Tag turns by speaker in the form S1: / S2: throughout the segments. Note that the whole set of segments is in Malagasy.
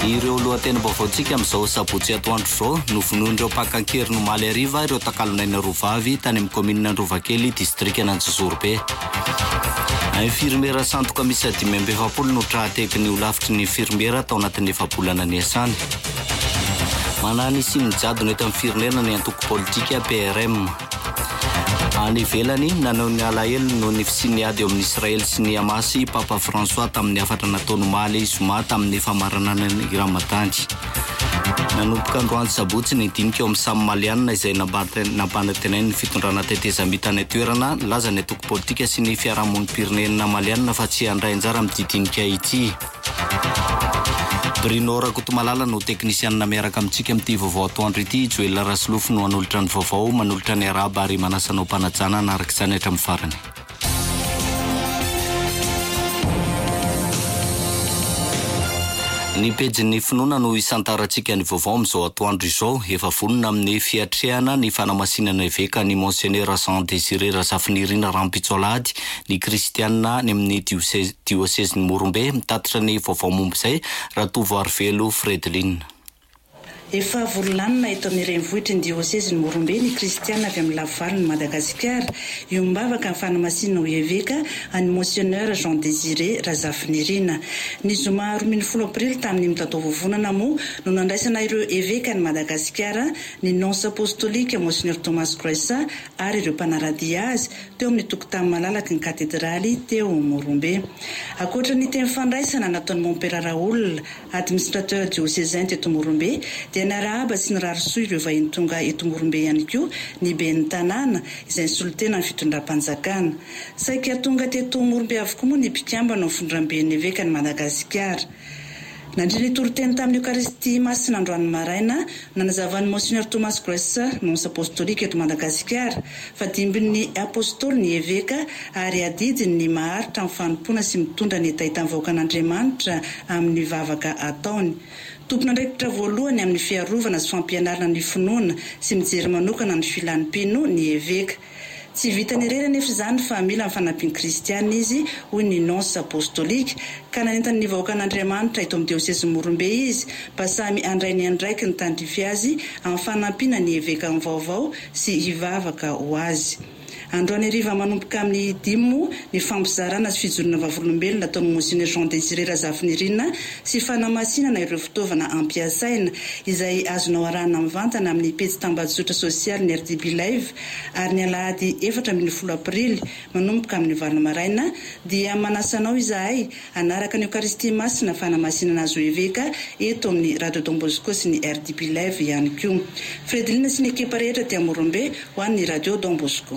S1: Ireo lohateny vaovaontsika amin'izao sabotsy atoandro izao novonoin'ireo mpakan-kery nomaly ariva ireo takalonaina Rovavy tany amin'ny kominina Androvakely distrikta Antsozorobe. Infirmiera sandoka misy 520 no trahateky ny olavitry ny infirmiera tao anatin'ny efa-bolana niasany. Manany sy mijadona eto amin'ny firenena ny antoko politika PRM. Any ivelany nanao ny alahelo no ny fisiniady eo amin'ny Israel sy ny Hamasy Papa François tamin'ny afatra nataony omaly zoma tamin'ny famaranana ny Ramadany. Nanomboka androany sabotsy ny dinika eo amin'ny Samy Malianina izay nampanantenainy ny fitondrana tetezam-bitany toerana laza ny antoko politika sy ny fiarahamonim-pirenena Malianina fa tsy handray anjara amin'ny dinika ity. Bruno Rakotomalala no teknisianina miaraka amintsika amin'ity vaovao atoandro ity. Joel Raslofo no manolotra ny vaovao, manolotra ny araba ary manasanao mpanajana anaraka izany hatramin'ny farany. Ny pejin'ny finoana no isantarantsika ny vaovao amin'izao atoandro izao. Efa vonona amin'ny fiatrehana ny fanamasinana eveka ny Monseigneur Jean Désiré Razafinirina Rampitsolady ny kristianina ny amin'ny diocèse ny Morombe mitatitra ny vaovao momba izay Ratovo Arvelo Fredeline.
S2: Efa volanina eto amin'ny renivohitry ny diocèse ny Morombe ny kristianina avy amin'ny lavaliny Madagasikara io mbavaka ny fanamasinana ho eveka any Monseigneur Jean Désiré Razafinirina. Ny zoma 10 aprily tamin'ny mitatao vovonana moa no nandraisana ireo eveka ny Madagasikara ny nonce apostolique Monseigneur Thomas Croissa ary ireo mpanarady azy teo amin'ny tokotany malalaky ny katedraly teo Morombe. Akoatra ny teny fandraisana nataon'ny Montpera Raoul, administrateur diocésain teto Morombe, dia narahaba sy nirarisoa ireo vahiny tonga eto Morombe ihany koa ny ben'ny tanàna izay nisolitena ny fitondram-panjakana. Saika tonga teto Morombe avokoa moa ny mpikambana ny fitondram-ben'ny eveka ny Madagasikara. Nandriny toroteny tamin'ny Eucharistie masina androany maraina nanazavany Monseigneur Thomas Croissa nonce apostolique eto Madagasikara fa dimbin'ny apôstôly ny eveka ary adidiny ny maharitra amin'ny fanompona sy mitondra ny etaitany vahoakan'Andriamanitra amin'ny vavaka ataony. Tompon'andraikitra voalohany amin'ny fiarovana sy fampianarana ny finoana sy mijery manokana ny filanim-pino ny eveka. Tsy vitany irery nefa izany fa mila amin'ny fanampiany kristiana izy hoy ny nonce apostolique ka nanentany ny vahoakan'Andriamanitra eto amin'ny diocèse Morombe izy mba samy andray ny andraiky ny tandrify azy amin'ny fanampiana ny eveka amin'ny vaovao sy hivavaka ho azy. Androany hariva manomboka amin'ny 10 ny fampizarana sy fijorona vavolombelona nataon'ny Monseigneur Jean Désiré Razafinirina sy fanamasinana ireo fitaovana ampiasaina izay azonao arahana mivantana amin'ny pejy tambazotra sosialy ny RDB Live ary ny alahady 14 aprily manomboka amin'ny 9 maraina dia manasanao izahay anaraka ny Eucharistie masina fanamasinana azo eveka eto amin'ny Radio Don Bosco sy ny RDB Live ihany koa. Fredeline sy ny ekipa rehetra dia Morombe ho an'ny Radio Don Bosco.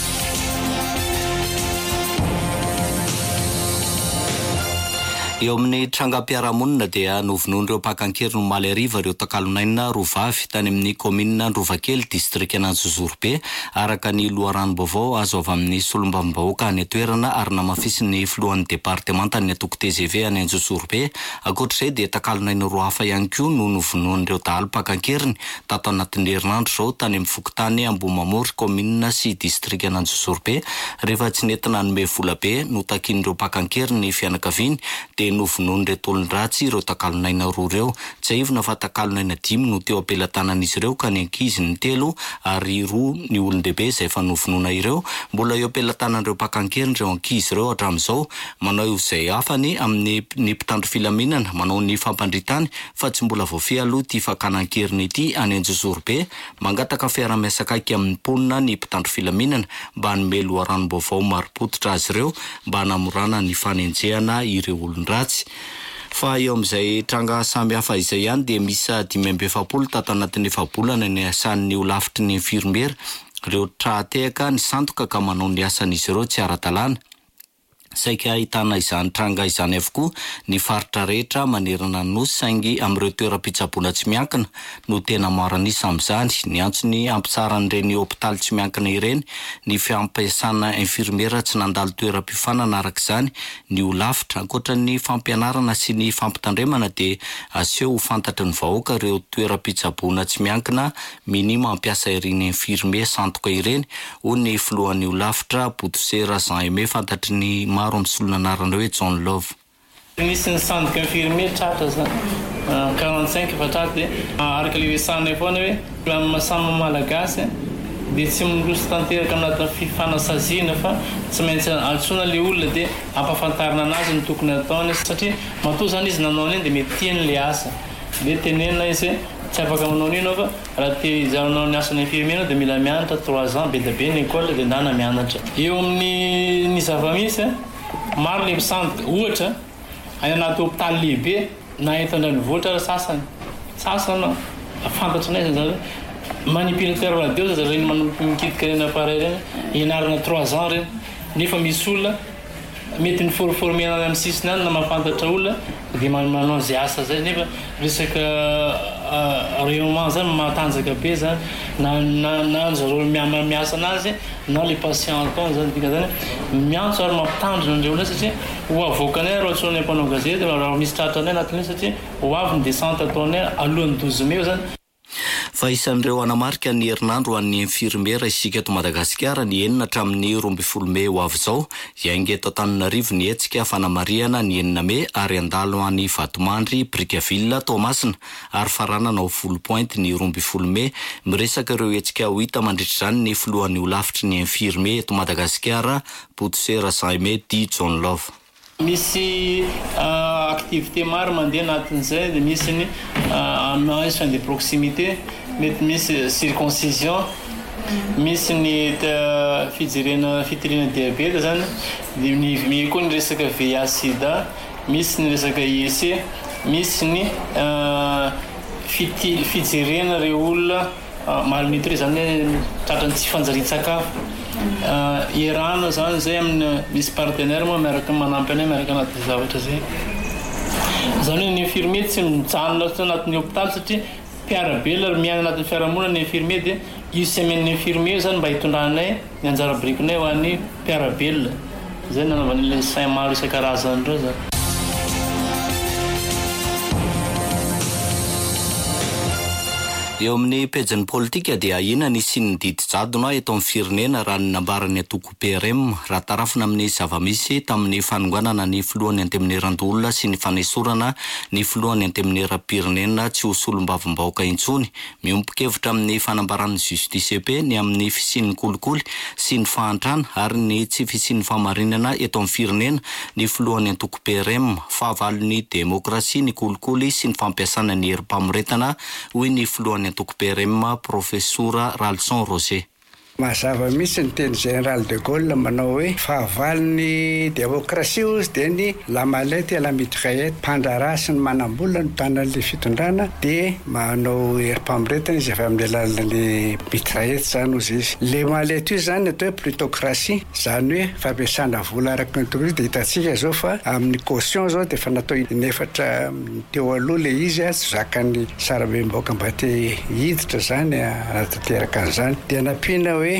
S2: Eo amin'ny trangam-piarahamonina dia novonoin'ireo mpakan-kery nomaly ariva ireo takalonaina Rovavy tany amin'ny kominina Androvakely distrikta Antsozorobe araka ny loharanom-baovao azo avy amin'ny solombavambahoaka any toerana ary namafisin'ny filohan'ny departemanta ny atoko TGV any Antsozorobe. Ankoatr'izay dia takalonaina roa hafa ihany koa no novonoin'ireo dahalo mpakan-keriny tato anatin'ny herinandro izao tany amin'ny fokotany Ambohimamory kominina sy distrikta Antsozorobe rehefa tsy nentina hanome vola be no takin'ireo mpakan-keriny ny fianakaviany dia novonoin'ireo tolon-dratsy ireo takalonaina roa ireo. Tsy aivona fa takalonaina 10 no teo ampelatanan'izy ireo ka ny ankizy ny 3 ary 2 ny olon-dehibe izay efa novonoina ireo. Mbola eo ampelatanan'ireo mpakan-keriny ireo ankizy ireo hatramin'izao manao izay afany amin'ny mpitandro filaminana manao ny fampandritany fa tsy mbola voafehy aloha ity fakanan-keriny ity any Antsozorobe mangataka fiara-miasa akaiky amin'ny mponina ny mpitandro filaminana mba hanome loharanom-baovao maro-pototra azy ireo mba hanamorana ny fanenjehana ireo olon-dratsy. Fa eo amin'izay tranga samy hafa izay ihany dia misy 520 tato anatin'ny efa-bolana ny asan'ny olavitry ny infirmiera ireo trahatehaka ny sandoka ka manao ny asan'izy ireo tsy ara-dalàna. Saika ahitana izany tranga izany avokoa ny faritra rehetra manerana ny nosy saingy amin'ireo toeram-pitsaboana tsy miankina no tena maranisa amin'izany. Ny antsony ampitsaran'ireny hôpitaly tsy miankina ireny ny fampiasana infirmiera tsy nandalo toeram-pifanana araka izany ny olavitra. Ankoatra ny fampianarana sy ny fampitandremana dia aseho ho fantatry ny vahoaka ireo toeram-pitsaboana tsy miankina minima mampiasa ireny infirmier sandoka ireny ho ny filohan'ny olavitra Bodosera Jean Aimé fantatry ny maro amin'ny solonanarana hoe John Love.
S3: Nisy ny sandoka infirmier tratra zany 45 efa tratra dia araka le sanay foana hoe masama malagasy dia tsy miroso tanteraka anatin'ny fifanasaziana fa tsy maintsy antsoina le olona dia ampafantarina anazy ny tokony ataony satria matoa zany izy nanao iny dia mety tiany le asa dia tenenina izy tsy afaka manao nino fa raha te hijanonao ny asany infirmier dia mila mianatra 3 ans be da be ny école dia ndana mianatra eo amin'ny ny zava-misy maro le misandoka ohatra any anaty hôpitaly lehibe na entana ny voatra sasany fantatranay zany manipulateur radio zany mikitika reny appareil reny ianarana 3 ans reny nefa misy olona mety ny forforme any amin'ny sisiny any na mahafantatra olona dia manao zay asa zay nefa resaka rayonnement zany matanjaka be zany na zareo miasa anazy na le patient atao zany dika zany miantso ary mampitandrina andreo olona satria ho avoakanay raha ohatrany ampanao gazety raha misy tratranay anatin'iny satria ho avy ny descente ataonay alohan'ny 12 mai zany.
S1: Fa isan'ireo anamarika ny herinandro an'ny infirmiera isika eto Madagasikara ny 9 hatramin'ny 12 May ho avy izao iainga eto Antananarivo ny hetsika fanamariana ny 9 May ary andalo any Vatomandry Brickaville Toamasina ary faranana ho 10 point ny 12 May miresaka ireo hetsika ho hita mandritra zany ny filohan'ny olavitry ny infirmier eto Madagasikara Potsera Saime Di John Love.
S3: Misy activité maro mandeha anatin'izay dia misy ny soins de proximité mety misy circoncision misy ny fitirena diabeta zany dia ny koa ny resaka VIH sida misy ny resaka IEC misy ny fijerena reo olona malnutri zany tratrany tsy fanjarian-tsakafo irano zany zay amin'ny misy partenaire moa miaraka manampy anay miaraka anaty zavatra zay zany hoe ny infirmier tsy mijanona anatin'ny hôpitaly satria mpiarabelona ary miaina anatin'ny fiarahamonina ny infirmier dia io semaine infirmier zany mba hitondranay ny anjara brikonay ho an'ny mpiarabelona zay nanaovan'ilay sain maro isan-karazany ireo zany.
S1: Eo amin'ny pejany politika dia ina ny sy ny didy jadona eto amin'ny firenena raha ny nambarany atoko PRM raha tarafina amin'ny zava-misy tamin'ny fanonganana ny filohan'ny anteminera-dolona sy ny fanesorana ny filohan'ny anteminera-pirenena tsy ho solom-bavim-bahoaka intsony miompon-kevitra amin'ny fanambaran'ny justice EP ny amin'ny fisian'ny kolikoly sy ny fahantrana ary ny tsy fisian'ny famarinana eto amin'ny firenena ny filohan'ny antoko PRM fahavalon'ny demokrasia ny kolikoly sy ny fampiasana ny herim-pamoretana hoy ny filohan'ny antoko PRM Professora Ralson Roger.
S4: Mazava mihitsy ny teny Général de Gaulle manao hoe fahavalon'ny demokrasia ozy dia ny lamalety la mitraillette mpandraraha sy ny manam-bola no tanan'le fitondrana dia manao herim-pamoretana izy avy amin'ny alalan'ny mitraillette zany ozy izy. Le malety io zany atao hoe plutocratie zany hoe fampiasana vola araka ny tokony dia hitantsika zao fa amin'ny caution zao dia fa natao inefatra teo aloha le izy tsy zakany sarabem-baoaka mba te hiditra zany anatanteraka an'izany dia nampiana hoe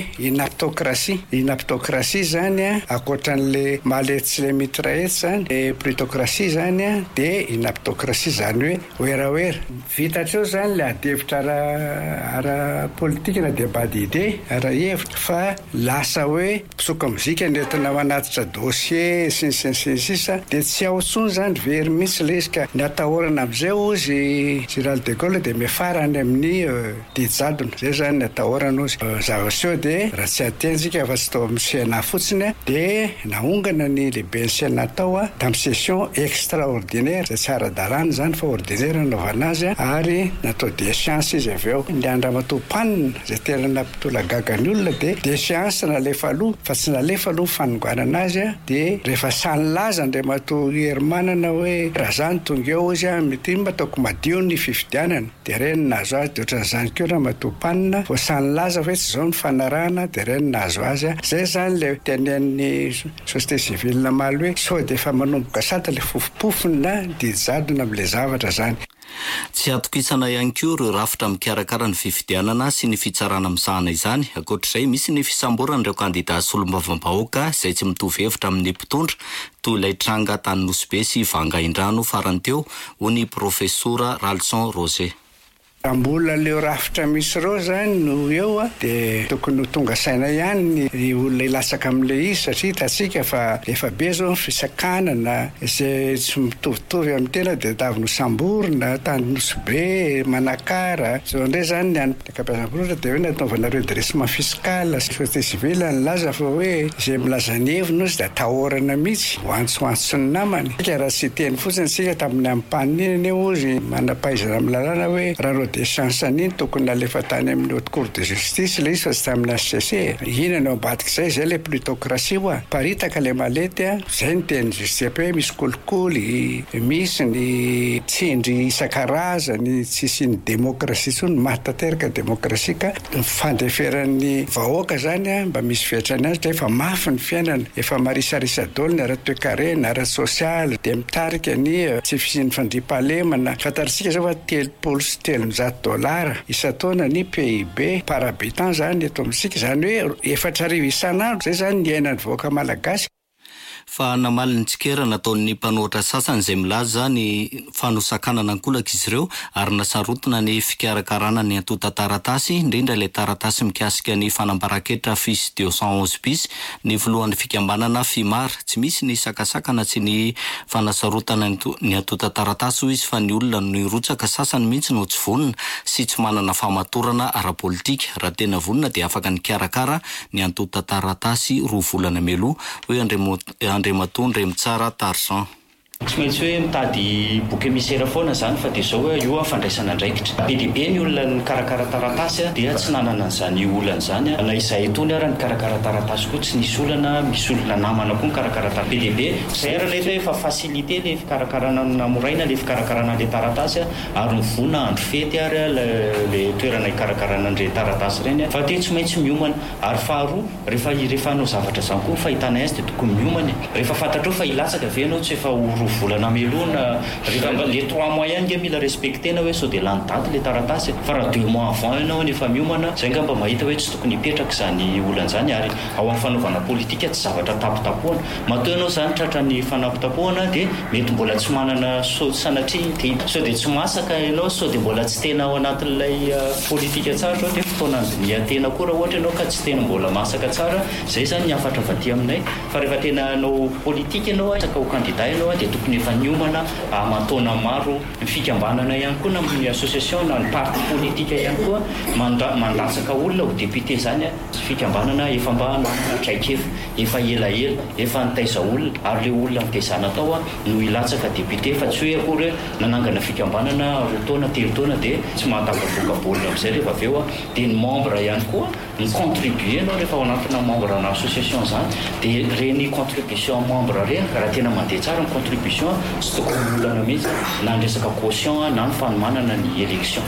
S4: inaptocratie zany akoatran'le malety sy le mitraillette zany plutocratie zany dia inaptocratie zany hoe oeraoera vitatreo zany le adevitra ara politika na débat d'idée ara hevitra fa lasa hoe pisoka mozika nentina manatitra dossier sisa dia tsy aotsony zany very mihitsy le izy ka ny atahorana amin'izay ozy Général de Gaulle dia mifarany amin'ny dijadona zay zany ny atahorana ozy zavaseo dia raha tsy atentsika fa tsy tao amin'ny Sénat fotsiny dia naongana ny lehibe ny Sénat tao tamin'ny session extraordinaire zay tsy ara-dalàna zany fa ordinaire naovana azy ary natao déchéance izy avy eo ny andramatopanina zay tena nampitolagaga ny olona dia déchéance nalefa aloha fa tsy nalefa aloha fanonganana azy dia rehefa sanylaza andriamato herimanana hoe raha zany tonga eo izy mety mba ataoko madio ny fifidianana dia reny nahazo azy dia ohatran'izany keo raha matopanina fa sanylaza fa tsy zao ny fanarahana dia reny nahazo azy zay zany le tenen'ny société civile maly hoe sao dia efa manomboka sata le fofopofona dijadona amin'le zavatra zany.
S1: Tsy atokisana ihany koa ireo rafitra mikarakara ny fifidianana sy ny fitsarana misahana izany ankoatr'izay misy ny fisamborana ireo kandida solombavam-bahoaka izay tsy mitovy hevitra amin'ny mpitondra toy ilay tranga tany Nosbe sy Vangaindrano farany teo ho ny Professora Ralson Roger.
S4: ambola leo rafitra misy reo zany no eo dia tokony ho tonga saina ihany ny olona ilasaka amin'le izy satria hitantsika fa efa be zao ny fisakanana izay tsy mitovitovy amin'ny tena dia tavy nosamborona tanynosobe manakara zao indray zany ny ankapiasamborona dia hoe nataovana redressement fiscal société civile nilaza fa hoe izay milaza ny heviny izy dia atahorana mihitsy hoantsoantso ny namany raha tsy teny fotsiny sika tamin'ny ampaniny ozy manampaizana amin'ny lalàna hoe raha de chansany tokony alefa tany amin'ny haute cour de justice le izy fa tsy tamin'ny HCC ina no ambadika zay le plutocratie hoa paritaka le malety zay ny teny justice hoe misy kolikoly misy ny tsindry isan-karazany tsisy ny démocratie tsony mahatateraka démocratie ka fandeferan'ny vahoaka zany mba misy fiatrany azy efa mafy ny fiainana efa marisarisa dolo ny ara-toekarena ara-sosialy de mitarika ny tsy fisiny fandriampahalemana fantaritsika zao fa $300 isa-taona ny PIB par habitant zany eto amintsika zany hoe 4,000 isan'andro zay zany ny ainan'ny vahoaka malagasy
S1: fa namaliny tsikera nataon'ny mpanoatra sasany izay milaza ny fanosakanana ankolaka izy ireo ary nasarotona ny fikarakarana ny antota taratasy indrindra ilay taratasy mikasika ny fanambaran-ketra FIS 211 bis ny voalohan'ny fikambanana FIMAR tsy misy ny sakasakana tsy ny fanasarotana ny antota taratasy ho izy fa ny olona ny rotsaka sasany mihitsy no tsy vonina sy tsy manana famatorana ara-politika raha tena vonina dia afaka ny karakara ny antota taratasy 2 volana meloa hoe Andriamatondre Mitsara Tarzan.
S5: Tsy maintsy hoe mitady boky émissaire foana zany fa dia zao hoe io fandraisana andraikitra be dia be ny olona ny karakara taratasy dia tsy nanana an'izany olana zany na izahay etony ary ny karakara taratasy koa tsy nisy olana misy olona namana koa ny karakara taratasy be dia be zay ary ilay hoe fa facilité le fikarakarana namoraina le fikarakarana le taratasy ary mivona andro fety ary le toerana ikarakarana andre taratasy ireny fa dia tsy maintsy miomana ary faharoa rehefa hanao zavatra zany koa fahitana azy dia tokony miomana rehefa fantatrao fa ilatsaka ve ianao tsy efa volana melona rehefa les 3 mois ihany dia mila respectena hoe sao de lany daty le taratasy fa raha 2 mois avant ianao nefa miomana zay ngamba mahita hoe tsy tokony hipetraka zany olana zany ary ao amin'ny fanaovana politika tsy zavatra tapotapoana matoa ianao zany tratra ny fanapotapoana dia mety mbola tsy manana sanatria dia sao de tsy masaka ianao sao de mbola tsy tena ao anatin'ilay politika tsara sao dia fotoana niatena koa raha ohatra ianao ka tsy tena mbola masaka tsara zay zany ny afatra vaty aminay fa rehefa tena anao politika ianao saka ho candidat ianao dia tokony efa niomana amatona maro ny fikambanana ihany koa na amin'ny association na ny parti politika ihany koa mandatsaka olona ho député zany fikambanana efa mba natraikefa efa elaela efa nitaiza olona ary le olona nitaizana tao no ilatsaka député fa tsy hoe akory nanangana fikambanana 2 taona 3 taona dia tsy mahatapavokabolina amin'izay rehefa avy eo dia ny membre ihany koa ny contribuer anao rehefa ao anatina membre na association zany dia reny contribution membre reny raha tena mandeha tsara ny contribution sy tokony olana mihitsy na ny resaka caution na ny fanomanana ny élection.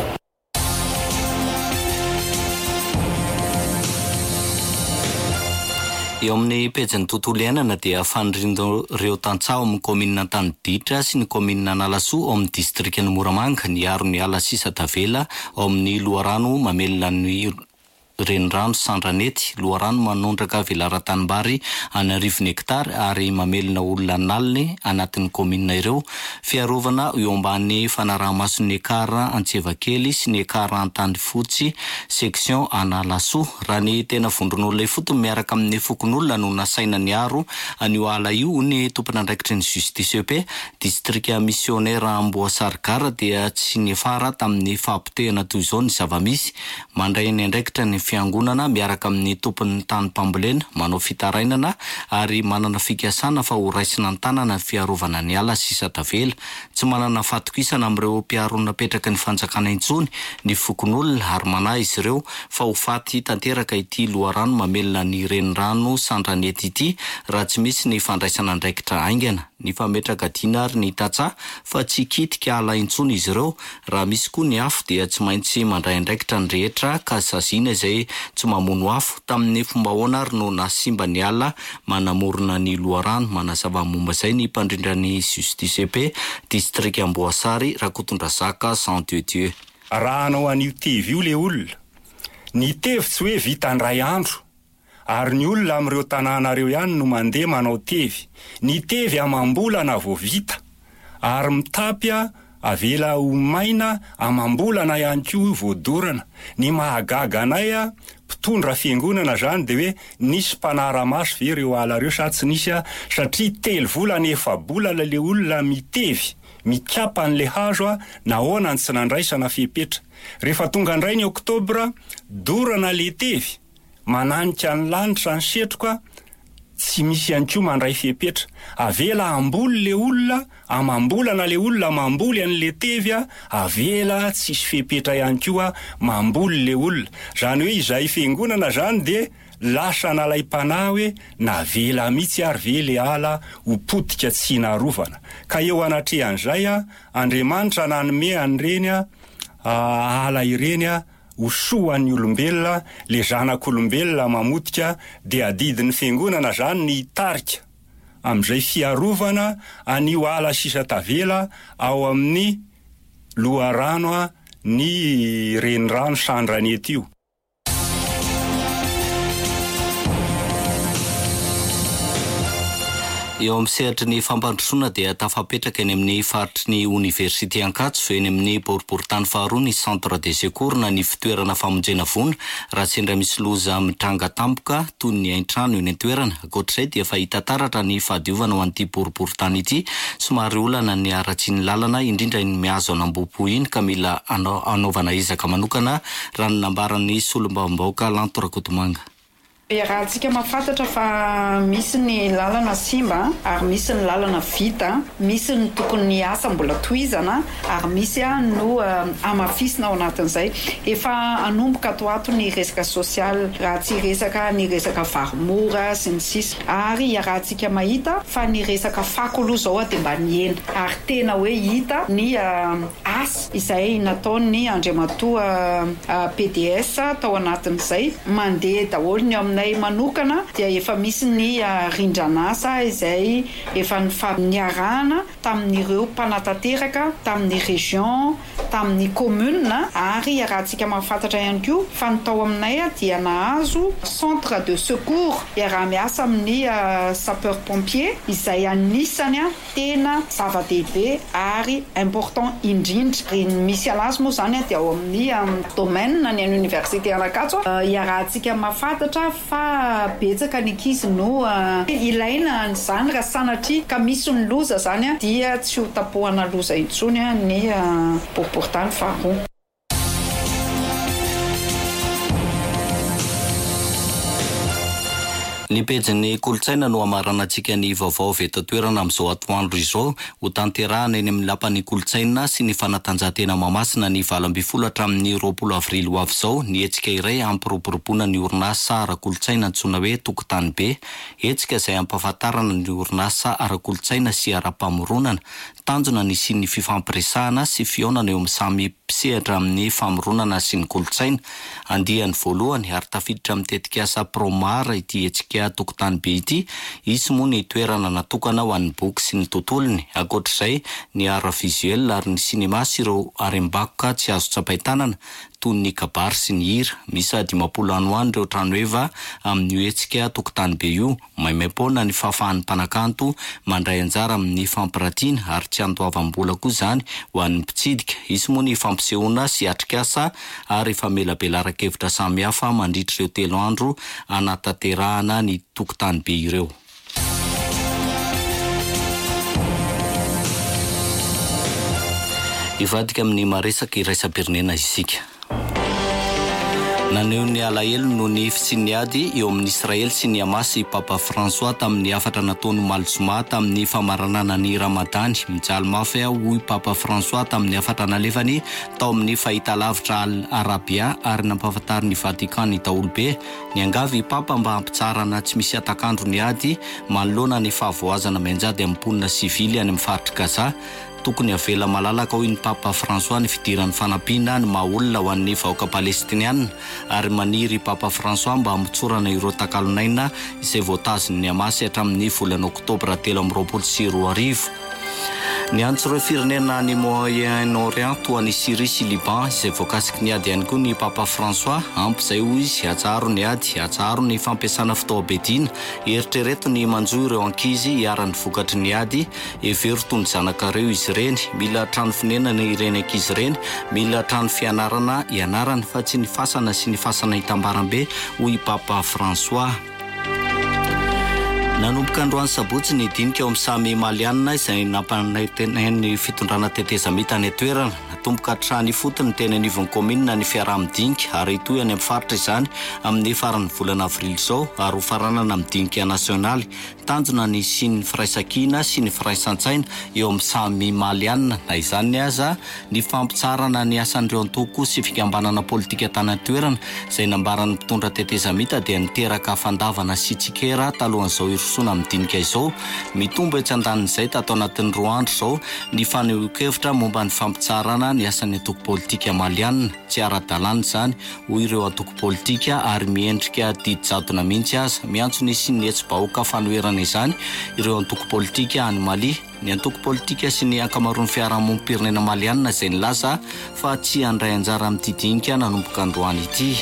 S1: Eo amin'ny pejany tontolo iainana dia fanirindreo tantsaho amin'ny commune Taniditra sy ny commune Nalasoa ao amin'ny district ny Moramanga ny aro ny ala sisa davela ao amin'ny loharano mamelona ny renirano Sandranety loharano manondraka Velarantanimbary any 10 hektara ary mamelona olona naliny anatin'ny commune ireo fiarovana eo ambany fanarahamason'ny ekara Antsevakely sy ny ekara Antanifotsy section Analasoa raha ny tena vondron'olona ifotony miaraka amin'ny fokon'olona no nasaina ny aro anio ala io ny tompon'andraikitry ny justice EP district missionnaire Amboasary Gara dia tsy nefara tamin'ny fahampitehana toy izao ny zavamisy mandray ny andraikitra ny fiangonana miaraka amin'ny tompon'ny tany mpambolena manao fitarainana ary manana fikasana fa ho raisina ny tanana ny fiarovana ny ala sisa tavela tsy manana fatokisana amin'ireo mpiarona petraka ny fanjakana intsony ny fokon'olona ary manahy izy ireo fa ho faty tanteraka ity loharano mamelona ny renirano Sandranety ity raha tsy misy ny fandraisana andraikitra aingana ny fametraka dina ary ny tatsa fa tsy kitika ala intsony izy ireo raha misy koa ny afo dia tsy maintsy mandray andraikitra ny rehetra ka sazina izay tsy mamono afo tamin'ny fomba ahoana ary no nasimba ny ala manamorona ny loharano manazava momba izay ny mpandrindrany justice EP district Amboasary Rakotondrazaka Jean de Dieu.
S6: Raha anao an'io tevy io le olona ny tevy tsy hoe vita ndray andro ary ny olona amin'ireo tanànareo ihany no mandeha manao tevy ny tevy amam-bolana vao vita ary mitapya avela ho maina amam-bolana ihany koa voadorana. Ny mahagaga anay a mpitondra fiangonana zany de hoe nisy mpanara-maso ve reo ala reo sa tsy nisy a, satria 3 volana 4 bolana le olona mitevy mikapa an'le hazo a nahoana ny tsy nandraisana fepetra. Rehefa tonga indray ny oktobra, dorana le tevy mananika ny lanitra ny setroka, tsy misy ihany koa mandray fepetra. Avela amboly le olona, amam-bolana le olona mamboly an'le tevy a, avela tsisy fepetra ihany koa mamboly le olona. Zany hoe izay fiangonana zany de lasa nalaim-panahy hoe navela mihitsy ary ve le ala ho potika tsy narovana. Ka eo anatrehan'izay a, Andriamanitra nanome an'ireny ala ireny a hosoan'ny olombelona, le zanak'olombelona mamotika, de adidin'ny fiangonana zany ny tarika amin'izay fiarovana an'io ala sisa tavela ao amin'ny loharano a ny renirano sandrany eto io.
S1: Eo amin'ny sehatry ny fampandrosoana dia tafapetraka eny amin'ny faritry ny Université Ankatso eny amin'ny boriboritany faharoa ny Centre de Secours na ny fitoerana famonjena vono raha sendra misy loza mitranga tampoka toy ny hain-trano eny an-toerana. Ankoatr'izay dia efa hita taratra ny fahadiovana ho an'ity boriboritany ity, somary olana ny aratsy ny lalana indrindra ny mihazo anam-bopo iny ka mila anaovana ezaka manokana raha ny nambaran'ny solombavambahoaka Lanto Rakotomanga.
S7: Rahantsika mahafantatra fa misy ny lalana simba ary misy ny lalana vita, misy ny tokony asa mbola tohizana ary misy no amafisina ao anatin'izay. Efa anomboka ato ny resaka sosial, raha tsy resaka ny resaka varimora sy ny sisa, ary rahantsika mahita fa ny resaka fako aloha zao dia mba niena ary tena hoe hita ny asa izay nataony Andriamatoa PDS tao anatin'izay, mandeha daholo ny amin'ny manokana dia efa misy ny rindranasa izay efa niarahana tamin'ireo mpanatanteraka, tamin'ny région, tamin'ny commune, ary rahantsika mahafantatra ihany koa fa ny tao aminay dia nahazo centre de secours iara-miasa amin'ny sapeur pompier izay anisany tena zava-dehibe ary important indrindra. Misy anazy moa zany dia ao amin'ny domaine na ny Université Ankatso rahantsika mahafantatra fa betsaka ny ankizy no ilaina n'izany raha sanatria ka misy ny loza zany dia tsy ho tapohana loza intsony ny boriboritany faharoa.
S1: Ny pejin'ny kolotsaina no amarana antsika ny vaovao avy eto toerana amin'izao atoandro izao ho tanterahana eny amin'ny lapan'ny kolotsaina sy ny fanatanjahantena mamasina ny 20 hatramin'ny 20 avrily ho avy izao. Ny hetsika iray ampiroboroboana ny orinasa ara-kolotsaina antsoina hoe tokotany be, hetsika izay ampahafantarana ny orinasa ara-kolotsaina sy ara-pamoronana, tanjona ny sy ny fifampiresahana sy fionana eo amin'ny samy mpisehatra amin'ny famoronana sy ny kolotsaina. Andiany voalohany ary tafiditra amin'ny tetikasa promara ity hetsika tokotany be ity, isy moa ny toerana natokana ho an'ny boky sy ny tontolony. Ankoatr'izay ny art visuel ary ny sinema sy ireo arem-bakoka tsy azo tsapain-tanana toy ny kabary sy ny hira. Misy 50 any ho any ireo tranoheva amin'ny hetsika tokotany be io. Maimaim-poana ny fahafahan'ny mpanakanto mandray anjara amin'ny fampiratiana ary tsy andoavam-bola koa zany ho an'ny mpitsidika. Isy moa ny fampisehoana sy atrikasa ary famelabelaran-kevitra samihafa mandritra ireo 3 andro anatanterahana ny tokotany be ireo. Ivadika amin'ny maresaka iraisam-pirenena isika. Naneho ny alahelo no ny fitsiniady eo amin'ny Israel sy ny Hamas i Papa François tamin'ny afatra nataony Malzuma tamin'ny famaranana ny Ramadany. Mijaly mafy hoy Papa François tamin'ny afatra nalefany tao amin'ny fahitalavitra Al Arabia ary nampahafantariny ny Vatican ny daholobe. Ny angavy Papa mba hampitsarana tsy misy atakandro ny ady manoloana ny fahavoazana menjady amin'ny mponina sivily any amin'ny faritry Gaza. Tokony avela malalaka hoy ny Papa François ny fidiran'ny fanampiana ny mahaolona ho an'ny vahoaka palestiniana ary maniry Papa François mba hamitsorana ireo takalonaina izay voatazon'ny Hamas hatramin'ny volana Oktobra 2024. Ny antso ireo firenena ny Moyen-Orient toa ny Syrie sy Liban izay voakasiky ny ady ihany koa ny Papa François ampy izay hoy izy atsaro ny ady atsaro ny fampiasana fitaovam-bedina eritrereto ny manjo ireo ankizy hiara-ny vokatry ny ady every toy ny zanakareo izy ireny mila trano fonenana ireny ankizy ireny mila trano fianarana ianarana fa tsy ny fasana sy ny fasana hitambaram-be hoy Papa François. Nanomboka androany sabotsy ny dinika eo amin'ny samy malianina izay nampanay fitondrana teteza mita ny toerana natomboka trany fotony teny anivon'ny komina ny fiaraha-midinika ary itoy any amin'ny faritra izany amin'ny faran'ny volana avrily izao ary ho faranana amin'ny dinika nasionaly tanjona ny siny firaisan-kina sy ny firaisan-tsaina eo amin'ny samy malianina na izany aza ny fampitsarana ny asan'ireo antoko sy fikambanana politika tany toerana izay nambaran'ny mpitondra teteza mita dia niteraka fandavana sy tsikera talohan'izao sona midinika izao mitombo etsy andanin'izay tato anatin'ny roa andro izao ny fanehoan-kevitra momba ny fampitsarana ny asan'ny antoko politika malianina tsy ara-dalàna izany hoy ireo antoko politika ary miendrika didy-jadona mihitsy aza miantso ny sy ny etsy-bahoaka fanoherana izany ireo antoko politika any Mali ny antoko politika sy ny ankamaroan'ny fiarahamonim-pirenena malianina izay nilaza fa tsy handray anjara amin'ity dinika nanomboka androany ity.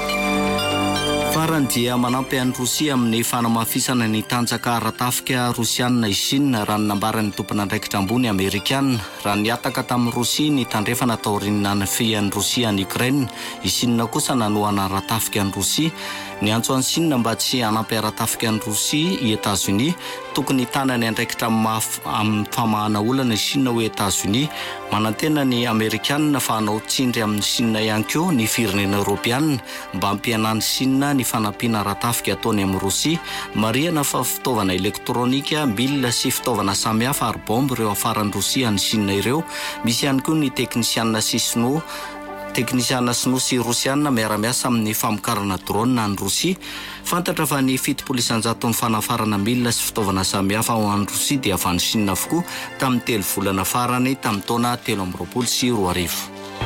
S1: Farany dia manampy an'i Rosia amin'ny fanamafisana ny tanjaka aratafika Rosianina i Chine raha ny nambaran'ny tompon'andraikitra ambony Amerikanina raha niataka tamin'ny Rosia ny tandrefana taorinina ny fian'ny Rosia ny Ukraine i Chine kosa nanohana aratafika an'i Rosia ny antso an'i Chine mba tsy hanampy aratafika an'i Rosia i États-Unis tokony tanany andraikitra amin'ny famahana olana i Chine ho États-Unis manantena ny Amerikanina fa hanao tsindry amin'ny Chine ihany koa ny firenena Europianina mba hampianany Chine ny fanampiana aratafika ataony amin'ny Rosia marihana fa fitaovana elektronika milina sy fitaovana samihafa ary bomba ireo afaran'ny Rosia ny Chine ireo misy ihany koa ny teknisianina sy sinoa teknisianina sinoa sy rosianina miara-miasa amin'ny famokarana drone ny Rosia fantatra fa ny 700 ny fanafarana milina sy fitaovana samihafa ao an'ny Rosia dia avy any Chine avokoa tamin'ny 3 volana farany tamin'ny taona 2024.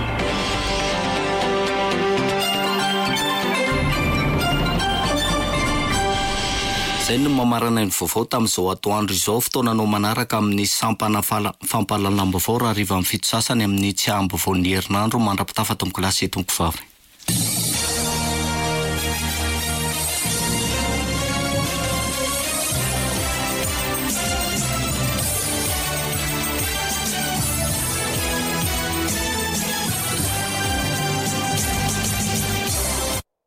S1: Zay no mamarana ny vaovao tamin'izao atoandro izao fotoananao manaraka amin'ny sampana fampalalambavao raha hariva amin'ny fito sasany amin'ny tsy ambavao ny herinandro mandrapitafa tamin'ny kilasy eto ny Kovavy.